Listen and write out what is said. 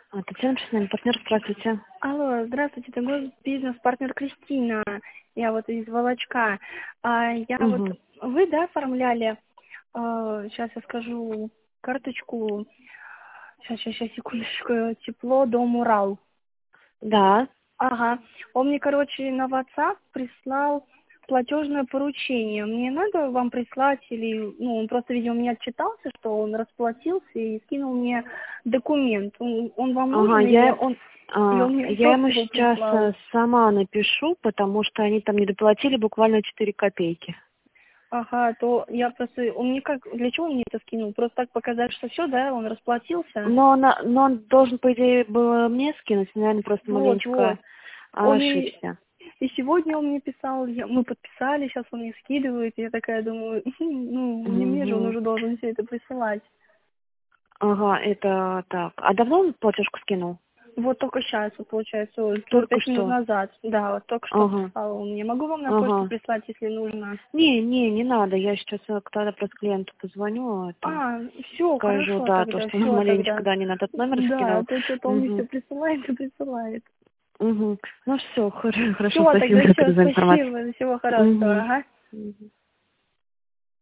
Татьяна Честная, партнер, здравствуйте. Алло, здравствуйте, это мой бизнес-партнер Кристина. Я вот из Волочка. Угу. Вы, да, оформляли, сейчас я скажу, карточку, сейчас, секундочку, тепло, дом, Урал. Да. Ага, он мне, короче, на WhatsApp прислал платежное поручение. Мне надо вам прислать или, он просто, видимо, меня отчитался, что он расплатился и скинул мне документ. Он вам Ага, нужен или он... И он мне я ему просто его сейчас прислал. сама напишу, потому что они там не доплатили буквально 4 копейки. Ага, то я просто... Он мне как... Для чего он мне это скинул? Просто так показать, что все, да, он расплатился? Но он должен, по идее, было мне скинуть, наверное, просто Вот. маленечко Он и... ошибся. И сегодня он мне писал, мы подписали, сейчас он мне скидывает, и я такая думаю, не мне же он Угу. уже должен все это присылать. Ага, это так. А давно он платежку скинул? Вот только сейчас, вот получается, вот, Только 5 минут что. назад. Да, вот только что Ага. прислал он мне. Могу вам на почту Ага. прислать, если нужно? Не надо. Я сейчас тогда просто клиенту позвоню, Все, скажу, хорошо да, то, тогда, что он все маленечко, тогда. да, не на тот номер Да, скинул. а то что-то он мне все Угу. присылает и присылает. Угу. Ну все, хорошо, Все, спасибо тогда за все, информацию. спасибо, всего хорошего, Угу. ага. Угу.